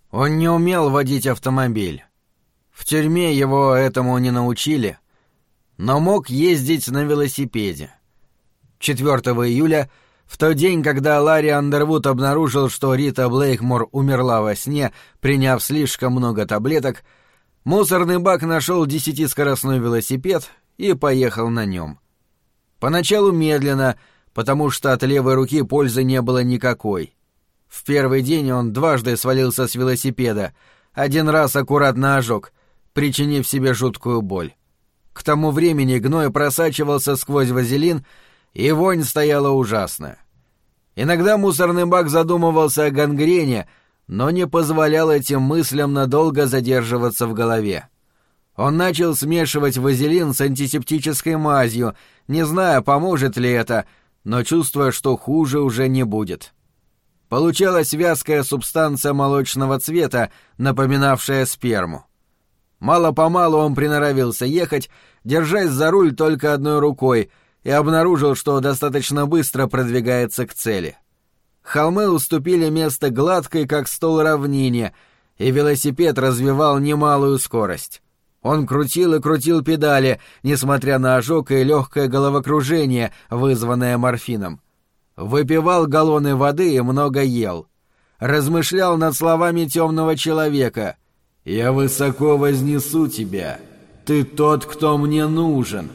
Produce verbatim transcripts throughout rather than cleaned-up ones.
Он не умел водить автомобиль. В тюрьме его этому не научили, но мог ездить на велосипеде. четвёртого июля, в тот день, когда Ларри Андервуд обнаружил, что Рита Блейкмор умерла во сне, приняв слишком много таблеток, мусорный бак нашел десятискоростной велосипед и поехал на нем. Поначалу медленно, потому что от левой руки пользы не было никакой. В первый день он дважды свалился с велосипеда, один раз аккуратно ожег, причинив себе жуткую боль. К тому времени гной просачивался сквозь вазелин, и вонь стояла ужасная. Иногда мусорный бак задумывался о гангрене, но не позволял этим мыслям надолго задерживаться в голове. Он начал смешивать вазелин с антисептической мазью, не зная, поможет ли это, но чувствуя, что хуже уже не будет. Получалась вязкая субстанция молочного цвета, напоминавшая сперму. Мало-помалу он приноровился ехать, держась за руль только одной рукой, и обнаружил, что достаточно быстро продвигается к цели. Холмы уступили место гладкой, как стол, равнине, и велосипед развивал немалую скорость. Он крутил и крутил педали, несмотря на ожог и легкое головокружение, вызванное морфином. Выпивал галлоны воды и много ел. Размышлял над словами темного человека. «Я высоко вознесу тебя. Ты тот, кто мне нужен».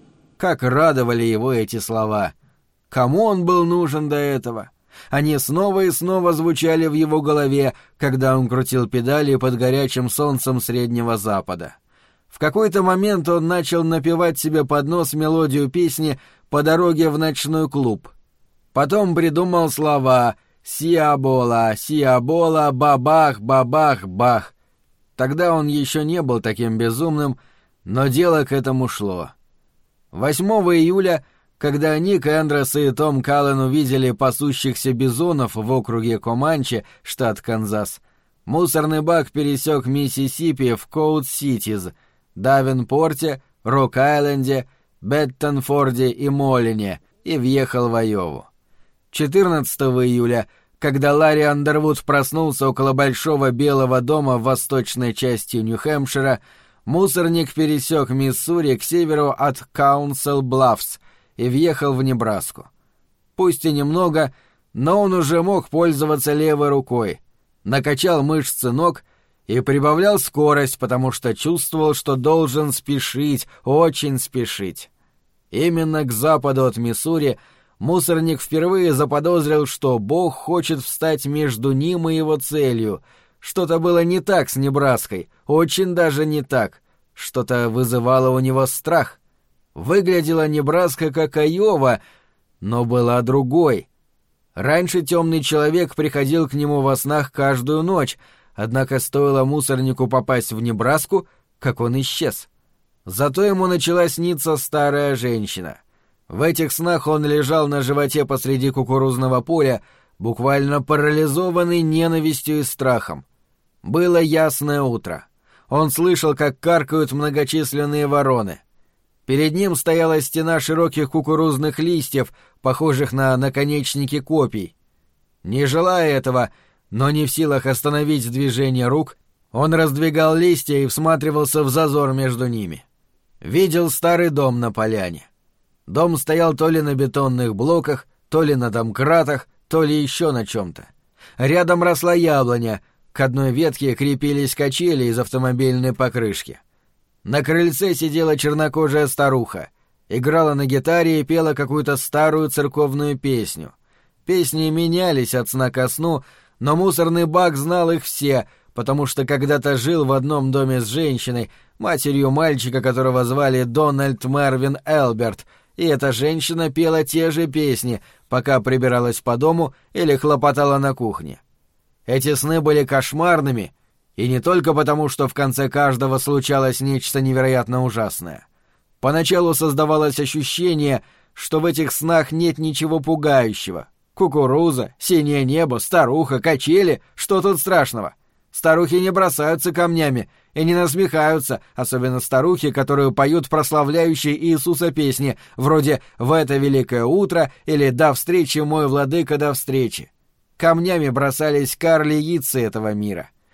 Как радовали его эти слова! Кому он был нужен до этого? Они снова и снова звучали в его голове, когда он крутил педали под горячим солнцем Среднего Запада. В какой-то момент он начал напевать себе под нос мелодию песни «По дороге в ночной клуб». Потом придумал слова «Сиабола, сиабола, бабах, бабах, бах». Тогда он еще не был таким безумным, но дело к этому шло. восьмого июля, когда Ник Эндрос и Том Каллен увидели пасущихся бизонов в округе Команчи, штат Канзас, мусорный бак пересек Миссисипи в Коут-Ситиз, Давенпорте, Рок-Айленде, Беттонфорде и Моллине и въехал в Айову. четырнадцатого июля, когда Ларри Андервуд проснулся около большого белого дома в восточной части Нью-Хэмпшира, мусорник пересек Миссури к северу от Каунсел-Блаффс и въехал в Небраску. Пусть и немного, но он уже мог пользоваться левой рукой, накачал мышцы ног и прибавлял скорость, потому что чувствовал, что должен спешить, очень спешить. Именно к западу от Миссури мусорник впервые заподозрил, что Бог хочет встать между ним и его целью. Что-то было не так с Небраской, очень даже не так. Что-то вызывало у него страх. Выглядела Небраска как Айова, но была другой. Раньше темный человек приходил к нему во снах каждую ночь, однако стоило мусорнику попасть в Небраску, как он исчез. Зато ему начала сниться старая женщина. В этих снах он лежал на животе посреди кукурузного поля, буквально парализованный ненавистью и страхом. Было ясное утро. Он слышал, как каркают многочисленные вороны. Перед ним стояла стена широких кукурузных листьев, похожих на наконечники копий. Не желая этого, но не в силах остановить движение рук, он раздвигал листья и всматривался в зазор между ними. Видел старый дом на поляне. Дом стоял то ли на бетонных блоках, то ли на домкратах, то ли еще на чем-то. Рядом росла яблоня, к одной ветке крепились качели из автомобильной покрышки. На крыльце сидела чернокожая старуха, играла на гитаре и пела какую-то старую церковную песню. Песни менялись от сна ко сну, но мусорный бак знал их все, потому что когда-то жил в одном доме с женщиной, матерью мальчика, которого звали Дональд Мервин Элберт, и эта женщина пела те же песни, пока прибиралась по дому или хлопотала на кухне. Эти сны были кошмарными, и не только потому, что в конце каждого случалось нечто невероятно ужасное. Поначалу создавалось ощущение, что в этих снах нет ничего пугающего. Кукуруза, синее небо, старуха, качели — что тут страшного? Старухи не бросаются камнями и не насмехаются, особенно старухи, которые поют прославляющие Иисуса песни, вроде «В это великое утро» или «До встречи, мой владыка, до встречи». Камнями бросались карли-яйцы этого мира.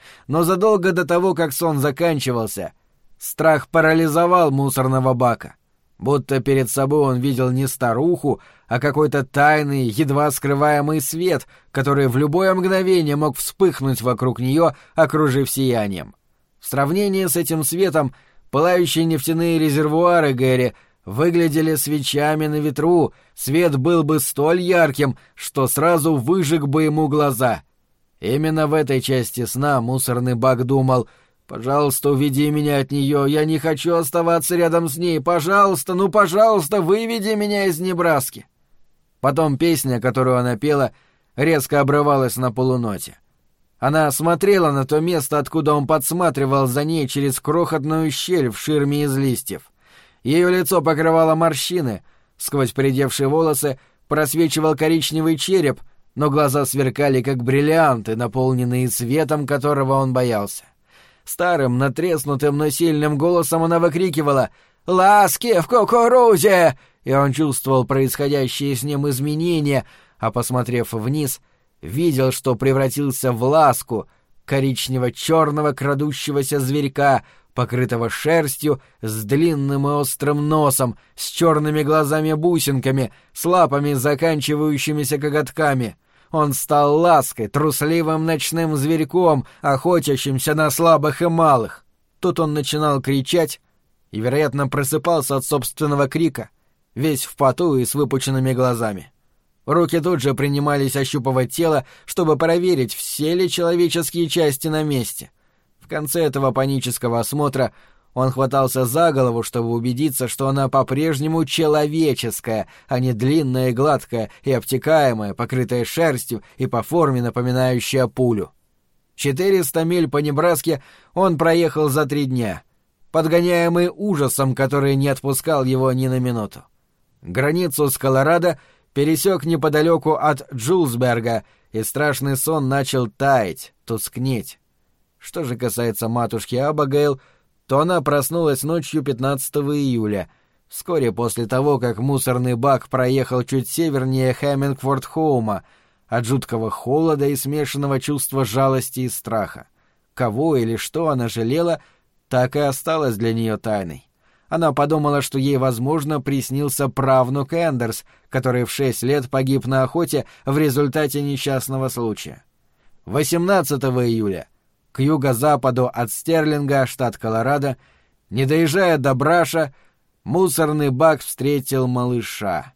Но задолго до того, как сон заканчивался, страх парализовал мусорного бака. Будто перед собой он видел не старуху, а какой-то тайный, едва скрываемый свет, который в любое мгновение мог вспыхнуть вокруг нее, окружив сиянием. В сравнении с этим светом пылающие нефтяные резервуары Гэри выглядели свечами на ветру, свет был бы столь ярким, что сразу выжег бы ему глаза. Именно в этой части сна мусорный бак думал: «Пожалуйста, уведи меня от нее, я не хочу оставаться рядом с ней, пожалуйста, ну пожалуйста, выведи меня из Небраски». Потом песня, которую она пела, резко обрывалась на полуноте. Она смотрела на то место, откуда он подсматривал за ней через крохотную щель в ширме из листьев. Ее лицо покрывало морщины, сквозь поредевшие волосы просвечивал коричневый череп, но глаза сверкали, как бриллианты, наполненные светом, которого он боялся. Старым, натреснутым, но сильным голосом она выкрикивала «Ласки в кукурузе!» И он чувствовал происходящие с ним изменения, а, посмотрев вниз, видел, что превратился в ласку, коричнево-черного крадущегося зверька, покрытого шерстью, с длинным и острым носом, с черными глазами-бусинками, с лапами, заканчивающимися коготками. Он стал лаской, трусливым ночным зверьком, охотящимся на слабых и малых. Тут он начинал кричать и, вероятно, просыпался от собственного крика, весь в поту и с выпученными глазами. Руки тут же принимались ощупывать тело, чтобы проверить, все ли человеческие части на месте. В конце этого панического осмотра он хватался за голову, чтобы убедиться, что она по-прежнему человеческая, а не длинная и гладкая и обтекаемая, покрытая шерстью и по форме напоминающая пулю. Четыреста миль по Небраске он проехал за три дня, подгоняемый ужасом, который не отпускал его ни на минуту. Границу с Колорадо пересек неподалеку от Джулсберга, и страшный сон начал таять, тускнеть. Что же касается матушки Абигейл, то она проснулась ночью пятнадцатого июля, вскоре после того, как мусорный бак проехал чуть севернее Хэммингфорд-Хоума, от жуткого холода и смешанного чувства жалости и страха. Кого или что она жалела, так и осталось для нее тайной. Она подумала, что ей, возможно, приснился правнук Эндерс, который в шесть лет погиб на охоте в результате несчастного случая. восемнадцатого июля, к юго-западу от Стерлинга, штат Колорадо, не доезжая до Браша, мусорный бак встретил малыша.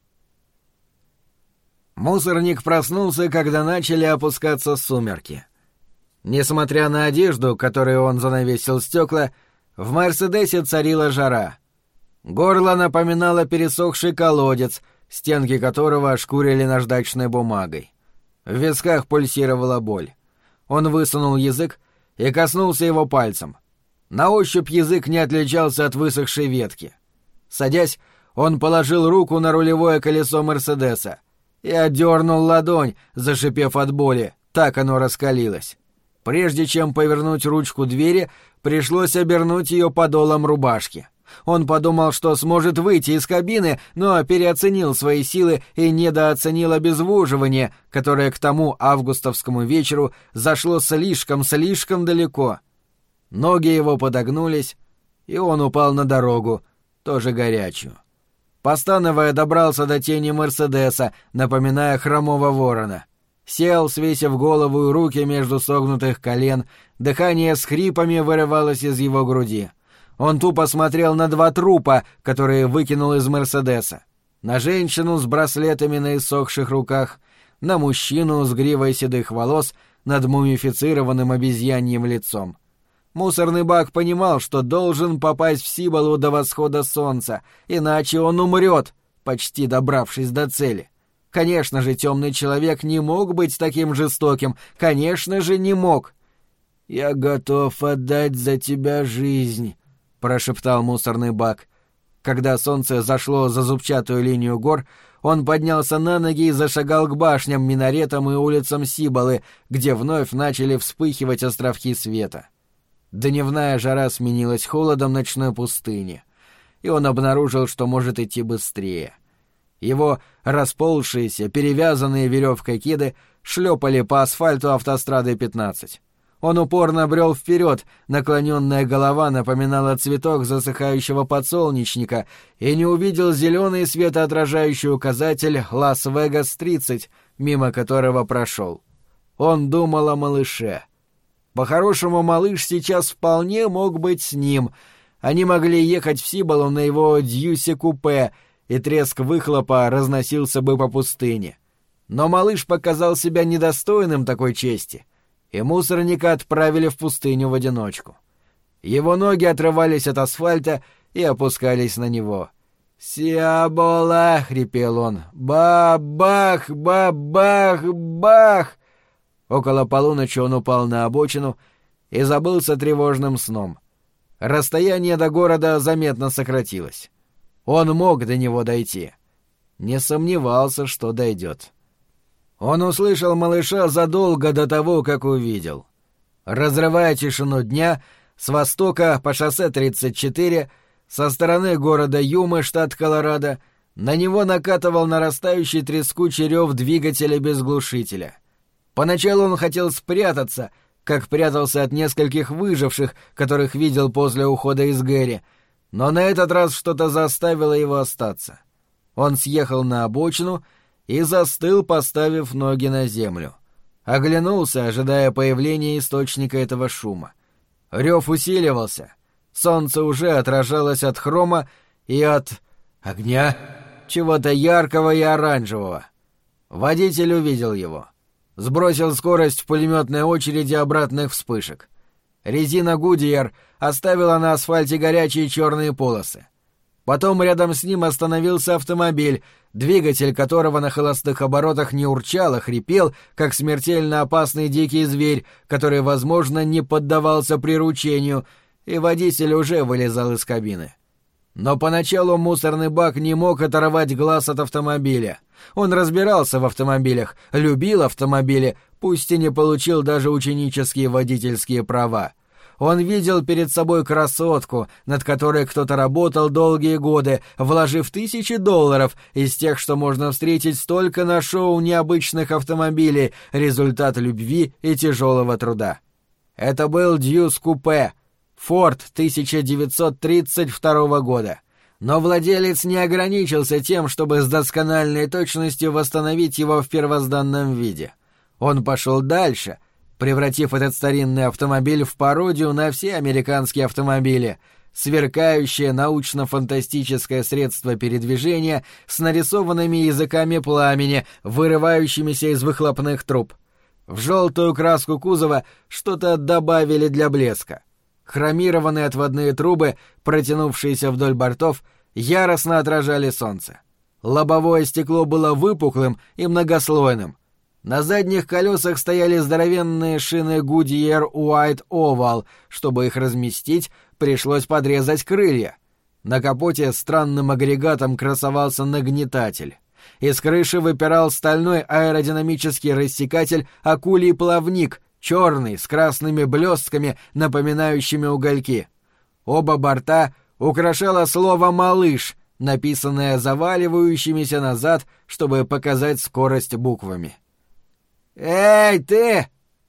Мусорник проснулся, когда начали опускаться сумерки. Несмотря на одежду, которой он занавесил стекла, в «Мерседесе» царила жара. Горло напоминало пересохший колодец, стенки которого ошкурили наждачной бумагой. В висках пульсировала боль. Он высунул язык и коснулся его пальцем. На ощупь язык не отличался от высохшей ветки. Садясь, он положил руку на рулевое колесо «Мерседеса» и отдернул ладонь, зашипев от боли, так оно раскалилось. Прежде чем повернуть ручку двери, пришлось обернуть ее подолом рубашки. Он подумал, что сможет выйти из кабины, но переоценил свои силы и недооценил обезвоживание, которое к тому августовскому вечеру зашло слишком-слишком далеко. Ноги его подогнулись, и он упал на дорогу, тоже горячую. Постановая, добрался до тени «Мерседеса», напоминая хромого ворона. Сел, свесив голову и руки между согнутых колен, дыхание с хрипами вырывалось из его груди. Он тупо смотрел на два трупа, которые выкинул из «Мерседеса». На женщину с браслетами на иссохших руках, на мужчину с гривой седых волос над мумифицированным обезьяньим лицом. Мусорный бак понимал, что должен попасть в Сиболу до восхода солнца, иначе он умрет, почти добравшись до цели. Конечно же, темный человек не мог быть таким жестоким, конечно же, не мог. «Я готов отдать за тебя жизнь», — прошептал мусорный бак. Когда солнце зашло за зубчатую линию гор, он поднялся на ноги и зашагал к башням, минаретам и улицам Сиболы, где вновь начали вспыхивать островки света. Дневная жара сменилась холодом ночной пустыни, и он обнаружил, что может идти быстрее. Его расползшиеся, перевязанные веревкой кеды шлепали по асфальту автострады пятнадцать. Он упорно брел вперед, наклоненная голова напоминала цветок засыхающего подсолнечника, и не увидел зеленый светоотражающий указатель «Лас-Вегас тридцать», мимо которого прошел. Он думал о малыше. По-хорошему, малыш сейчас вполне мог быть с ним. Они могли ехать в Сибалу на его Дьюси-купе, и треск выхлопа разносился бы по пустыне. Но малыш показал себя недостойным такой чести, и мусорника отправили в пустыню в одиночку. Его ноги отрывались от асфальта и опускались на него. «Сиабола!» — хрипел он. «Ба-бах! Ба-бах! Бах!» Около полуночи он упал на обочину и забылся тревожным сном. Расстояние до города заметно сократилось. Он мог до него дойти. Не сомневался, что дойдет. Он услышал малыша задолго до того, как увидел. Разрывая тишину дня, с востока по шоссе тридцать четыре, со стороны города Юмы, штат Колорадо, на него накатывал нарастающий трескучий рев двигателя без глушителя. Поначалу он хотел спрятаться, как прятался от нескольких выживших, которых видел после ухода из Гэри, но на этот раз что-то заставило его остаться. Он съехал на обочину и застыл, поставив ноги на землю. Оглянулся, ожидая появления источника этого шума. Рев усиливался. Солнце уже отражалось от хрома и от огня, чего-то яркого и оранжевого. Водитель увидел его. Сбросил скорость в пулеметной очереди обратных вспышек. Резина Гудьер оставила на асфальте горячие черные полосы. Потом рядом с ним остановился автомобиль, двигатель которого на холостых оборотах не урчал, а хрипел, как смертельно опасный дикий зверь, который, возможно, не поддавался приручению, и водитель уже вылезал из кабины. Но поначалу мусорный бак не мог оторвать глаз от автомобиля. Он разбирался в автомобилях, любил автомобили, пусть и не получил даже ученические водительские права. Он видел перед собой красотку, над которой кто-то работал долгие годы, вложив тысячи долларов из тех, что можно встретить только на шоу необычных автомобилей, результат любви и тяжелого труда. Это был Дьюс-купе, Форд тысяча девятьсот тридцать второго года. Но владелец не ограничился тем, чтобы с доскональной точностью восстановить его в первозданном виде. Он пошел дальше, превратив этот старинный автомобиль в пародию на все американские автомобили, сверкающее научно-фантастическое средство передвижения с нарисованными языками пламени, вырывающимися из выхлопных труб. В желтую краску кузова что-то добавили для блеска. Хромированные отводные трубы, протянувшиеся вдоль бортов, яростно отражали солнце. Лобовое стекло было выпуклым и многослойным. На задних колесах стояли здоровенные шины Goodyear White Oval. Чтобы их разместить, пришлось подрезать крылья. На капоте странным агрегатом красовался нагнетатель. Из крыши выпирал стальной аэродинамический рассекатель «Акулий плавник», черный, с красными блестками, напоминающими угольки. Оба борта украшало слово «малыш», написанное заваливающимися назад, чтобы показать скорость буквами. «Эй, ты!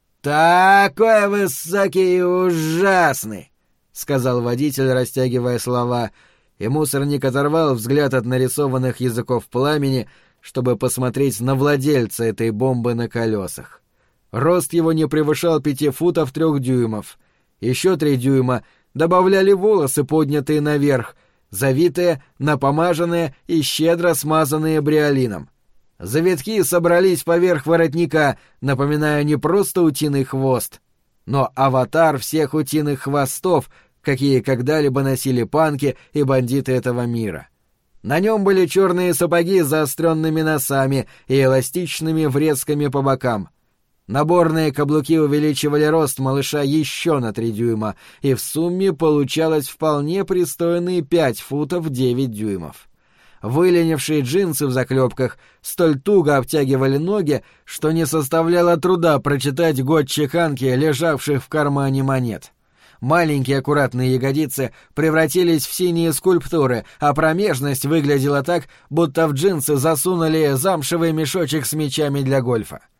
Такой высокий и ужасный!» — сказал водитель, растягивая слова, и мусорник оторвал взгляд от нарисованных языков пламени, чтобы посмотреть на владельца этой бомбы на колесах. Рост его не превышал пяти футов трех дюймов. Еще три дюйма добавляли волосы, поднятые наверх, завитые, напомаженные и щедро смазанные бриолином. Завитки собрались поверх воротника, напоминая не просто утиный хвост, но аватар всех утиных хвостов, какие когда-либо носили панки и бандиты этого мира. На нем были черные сапоги с заостренными носами и эластичными врезками по бокам. Наборные каблуки увеличивали рост малыша еще на три дюйма, и в сумме получалось вполне пристойные пять футов девять дюймов. Выленившие джинсы в заклепках столь туго обтягивали ноги, что не составляло труда прочитать год чеканки, лежавших в кармане монет. Маленькие аккуратные ягодицы превратились в синие скульптуры, а промежность выглядела так, будто в джинсы засунули замшевый мешочек с мячами для гольфа.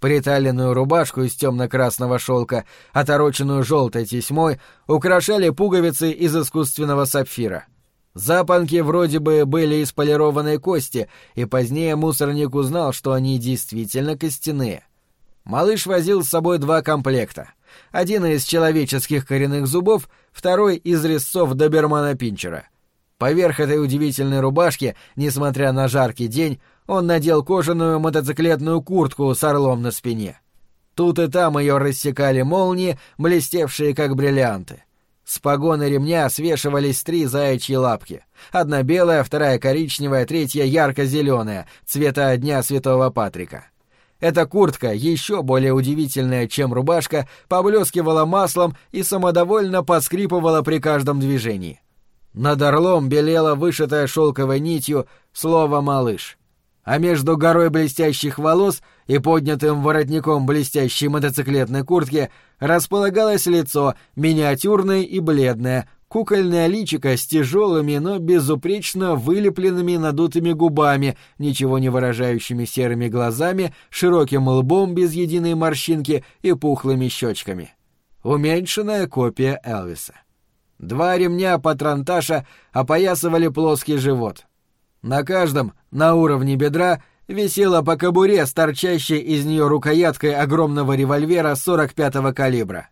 Приталенную рубашку из темно-красного шелка, отороченную желтой тесьмой, украшали пуговицы из искусственного сапфира. Запонки вроде бы были из полированной кости, и позднее мусорник узнал, что они действительно костяные. Малыш возил с собой два комплекта. Один из человеческих коренных зубов, второй из резцов добермана Пинчера. Поверх этой удивительной рубашки, несмотря на жаркий день, он надел кожаную мотоциклетную куртку с орлом на спине. Тут и там ее рассекали молнии, блестевшие как бриллианты. С погоны ремня свешивались три заячьи лапки. Одна белая, вторая коричневая, третья ярко-зеленая, цвета Дня Святого Патрика. Эта куртка, еще более удивительная, чем рубашка, поблескивала маслом и самодовольно поскрипывала при каждом движении. Над орлом белело вышитое шелковой нитью слово «малыш». А между горой блестящих волос и поднятым воротником блестящей мотоциклетной куртки располагалось лицо, миниатюрное и бледное, кукольное личико с тяжелыми, но безупречно вылепленными надутыми губами, ничего не выражающими серыми глазами, широким лбом без единой морщинки и пухлыми щечками. Уменьшенная копия Элвиса. Два ремня патронташа опоясывали плоский живот. На каждом, на уровне бедра, висела по кобуре с торчащей из нее рукояткой огромного револьвера сорок пятого калибра.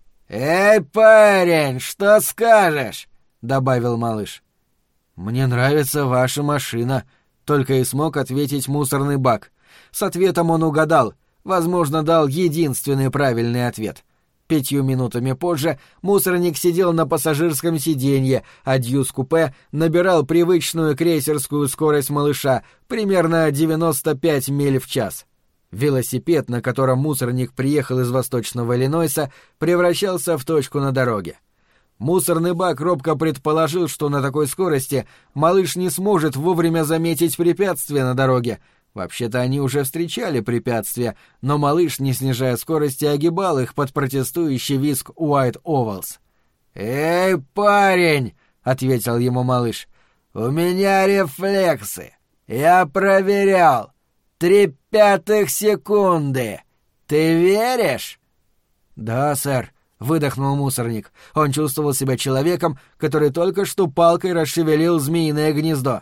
«Эй, парень, что скажешь?» — добавил малыш. «Мне нравится ваша машина», — только и смог ответить мусорный бак. С ответом он угадал, возможно, дал единственный правильный ответ. Пятью минутами позже мусорник сидел на пассажирском сиденье, а дьюз-купе набирал привычную крейсерскую скорость малыша, примерно девяносто пять миль в час. Велосипед, на котором мусорник приехал из Восточного Иллинойса, превращался в точку на дороге. Мусорный бак робко предположил, что на такой скорости малыш не сможет вовремя заметить препятствия на дороге. Вообще-то они уже встречали препятствия, но малыш, не снижая скорости, огибал их под протестующий визг Уайт Овалс. «Эй, парень!» — ответил ему малыш. «У меня рефлексы. Я проверял. Три пятых секунды. Ты веришь?» «Да, сэр», — выдохнул мусорник. Он чувствовал себя человеком, который только что палкой расшевелил змеиное гнездо.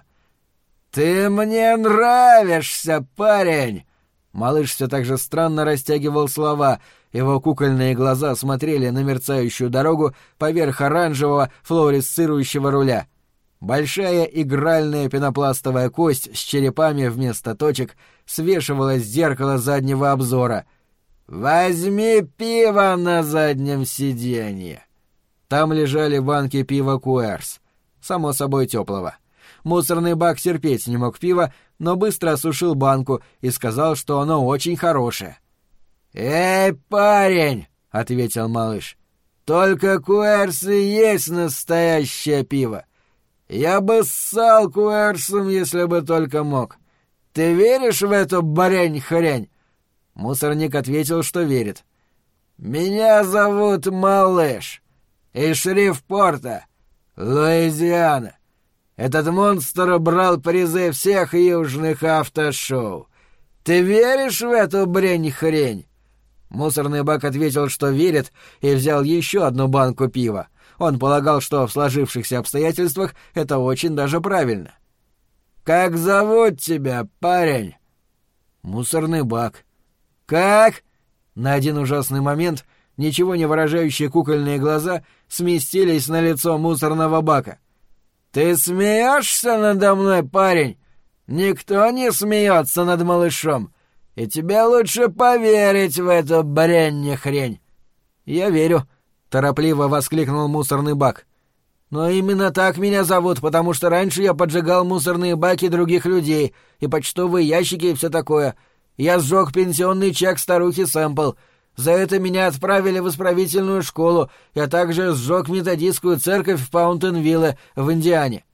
«Ты мне нравишься, парень!» Малыш все так же странно растягивал слова, его кукольные глаза смотрели на мерцающую дорогу поверх оранжевого флуоресцирующего руля. Большая игральная пенопластовая кость с черепами вместо точек свешивалась с зеркала заднего обзора. «Возьми пиво на заднем сиденье!» Там лежали банки пива Куэрс, само собой теплого. Мусорный бак терпеть не мог пива, но быстро осушил банку и сказал, что оно очень хорошее. «Эй, парень!» — ответил малыш. «Только Куэрсы есть настоящее пиво. Я бы ссал Куэрсом, если бы только мог. Ты веришь в эту барянь-хрень?» Мусорник ответил, что верит. «Меня зовут Малыш. Из Шрифпорта, Луизиана. Этот монстр брал призы всех южных автошоу. Ты веришь в эту брень-хрень?» Мусорный бак ответил, что верит, и взял еще одну банку пива. Он полагал, что в сложившихся обстоятельствах это очень даже правильно. «Как зовут тебя, парень?» «Мусорный бак». «Как?» На один ужасный момент ничего не выражающие кукольные глаза сместились на лицо мусорного бака. «Ты смеешься надо мной, парень? Никто не смеется над малышом, и тебе лучше поверить в эту брень-хрень». «Я верю», — торопливо воскликнул мусорный бак. «Но именно так меня зовут, потому что раньше я поджигал мусорные баки других людей и почтовые ящики и все такое. Я сжег пенсионный чек старухи Сэмпл. За это меня отправили в исправительную школу. Я также сжег методистскую церковь в Паунтенвилле в Индиане».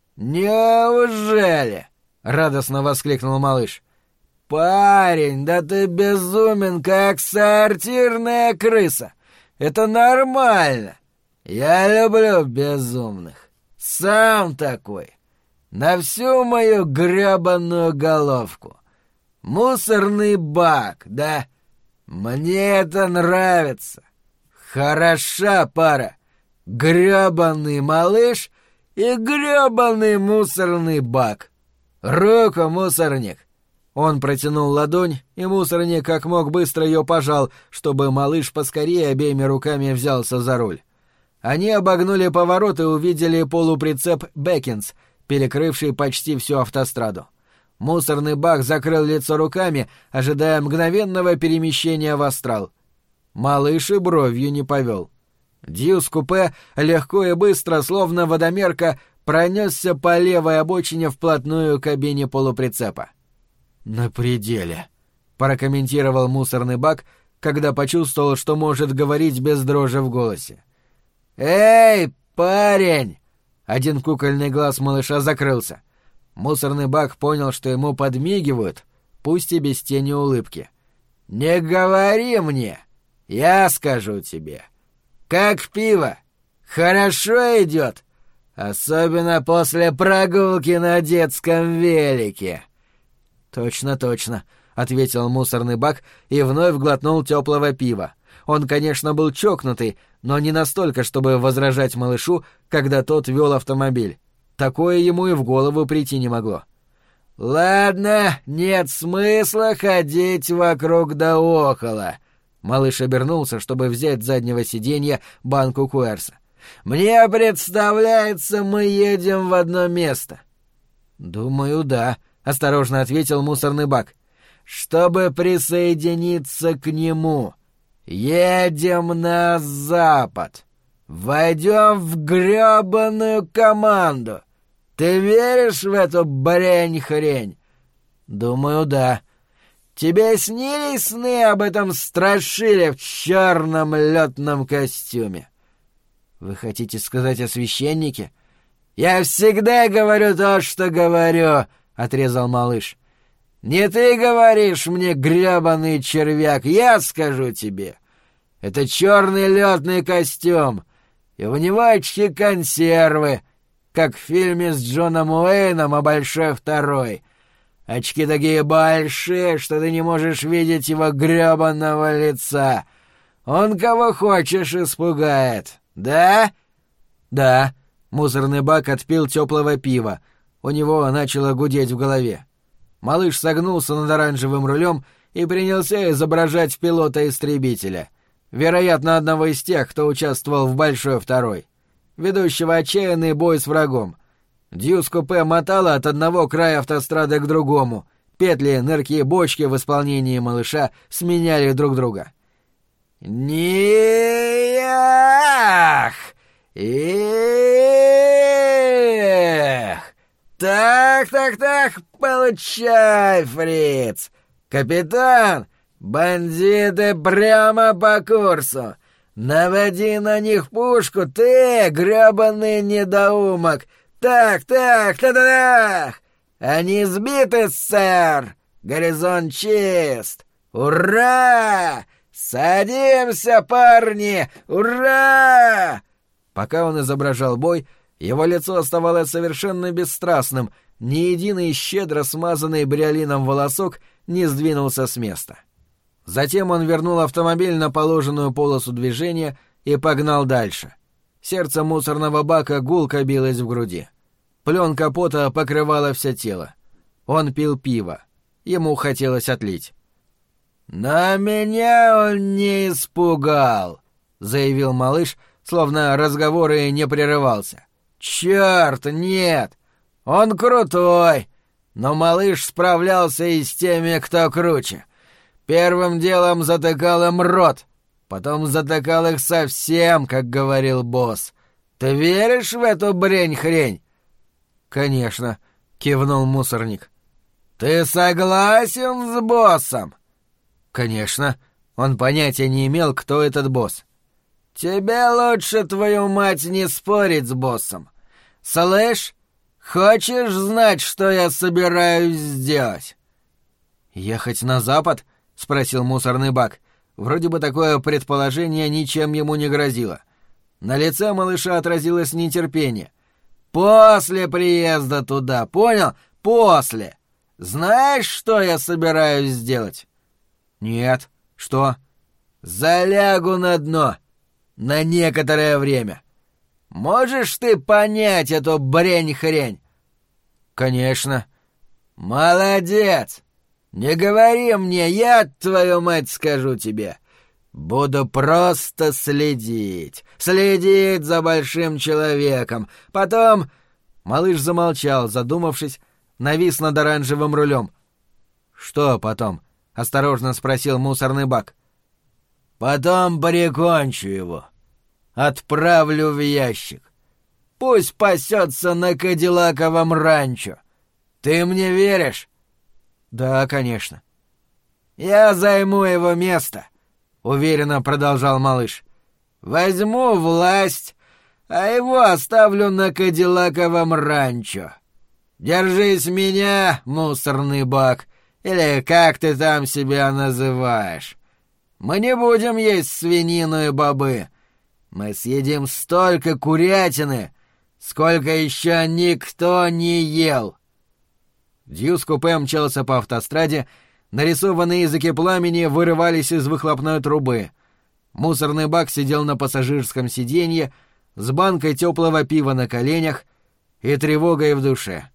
«Неужели?» — радостно воскликнул малыш. «Парень, да ты безумен, как сортирная крыса. Это нормально. Я люблю безумных. Сам такой. На всю мою гребаную головку. Мусорный бак, да? Мне это нравится. Хороша пара. Грёбаный малыш и грёбаный мусорный бак. Руку, мусорник!» Он протянул ладонь, и мусорник как мог быстро ее пожал, чтобы малыш поскорее обеими руками взялся за руль. Они обогнули поворот и увидели полуприцеп «Бекинс», перекрывший почти всю автостраду. Мусорный бак закрыл лицо руками, ожидая мгновенного перемещения в астрал. Малыш и бровью не повел. Дьюс-купе легко и быстро, словно водомерка, пронесся по левой обочине вплотную к кабине полуприцепа. «На пределе», — прокомментировал мусорный бак, когда почувствовал, что может говорить без дрожи в голосе. «Эй, парень!» Один кукольный глаз малыша закрылся. Мусорный бак понял, что ему подмигивают, пусть и без тени улыбки. «Не говори мне, я скажу тебе. Как пиво? Хорошо идет, особенно после прогулки на детском велике». «Точно, точно», — ответил мусорный бак и вновь глотнул теплого пива. Он, конечно, был чокнутый, но не настолько, чтобы возражать малышу, когда тот вел автомобиль. Такое ему и в голову прийти не могло. «Ладно, нет смысла ходить вокруг да около». Малыш обернулся, чтобы взять с заднего сиденья банку Куэрса. «Мне представляется, мы едем в одно место». «Думаю, да», — осторожно ответил мусорный бак. «Чтобы присоединиться к нему, едем на запад. Войдем в грёбаную команду. Ты веришь в эту брень-хрень?» «Думаю, да». «Тебе снились сны об этом страшиле в черном летном костюме?» «Вы хотите сказать о священнике?» «Я всегда говорю то, что говорю», — отрезал малыш. «Не ты говоришь мне, грёбаный червяк, я скажу тебе. Это черный летный костюм, и у него очки-консервы, как в фильме с Джоном Уэйном о «Большой второй». Очки такие большие, что ты не можешь видеть его грёбаного лица. Он кого хочешь испугает, да?» «Да». Мусорный бак отпил теплого пива. У него начало гудеть в голове. Малыш согнулся над оранжевым рулем и принялся изображать пилота-истребителя. Вероятно, одного из тех, кто участвовал в «Большой второй». Ведущего отчаянный бой с врагом. Дьюс-купе мотало от одного края автострады к другому. Петли, нырки и бочки в исполнении малыша сменяли друг друга. «Ни-ях! Эх! Так-так-так, получай, фриц! Капитан, бандиты прямо по курсу! Наводи на них пушку, ты, грёбаный недоумок! Так, так, та-да-да! Они сбиты, сэр! Горизонт чист! Ура! Садимся, парни! Ура!» Пока он изображал бой, его лицо оставалось совершенно бесстрастным, ни единый щедро смазанный бриолином волосок не сдвинулся с места. Затем он вернул автомобиль на положенную полосу движения и погнал дальше. Сердце мусорного бака гулко билось в груди. Плен капота покрывала все тело. Он пил пиво. Ему хотелось отлить. «На меня он не испугал», — заявил малыш, словно разговор и не прерывался. «Чёрт, нет! Он крутой! Но малыш справлялся и с теми, кто круче. Первым делом затыкал им рот, потом затыкал их совсем, как говорил босс. Ты веришь в эту брень-хрень?» «Конечно», — кивнул мусорник. «Ты согласен с боссом?» «Конечно». Он понятия не имел, кто этот босс. «Тебе лучше, твою мать, не спорить с боссом. Слышь, хочешь знать, что я собираюсь сделать?» «Ехать на запад?» — спросил мусорный бак. Вроде бы такое предположение ничем ему не грозило. На лице малыша отразилось нетерпение. «После приезда туда, понял? После. Знаешь, что я собираюсь сделать?» «Нет. «Что?» «Залягу на дно. На некоторое время. Можешь ты понять эту брень-хрень?» «Конечно». «Молодец! Не говори мне, я, твою мать, скажу тебе. Буду просто следить, следить за большим человеком. Потом...» Малыш замолчал, задумавшись, навис над оранжевым рулем. «Что потом?» — осторожно спросил мусорный бак. «Потом прикончу его. Отправлю в ящик. Пусть пасется на Кадиллаковом ранчо. Ты мне веришь?» «Да, конечно». «Я займу его место», — уверенно продолжал малыш. «Возьму власть, а его оставлю на Кадиллаковом ранчо. Держись меня, мусорный бак, или как ты там себя называешь. Мы не будем есть свинину и бобы. Мы съедим столько курятины, сколько еще никто не ел». Дьюс-купе мчался по автостраде, нарисованные языки пламени вырывались из выхлопной трубы. Мусорный бак сидел на пассажирском сиденье с банкой теплого пива на коленях и тревогой в душе.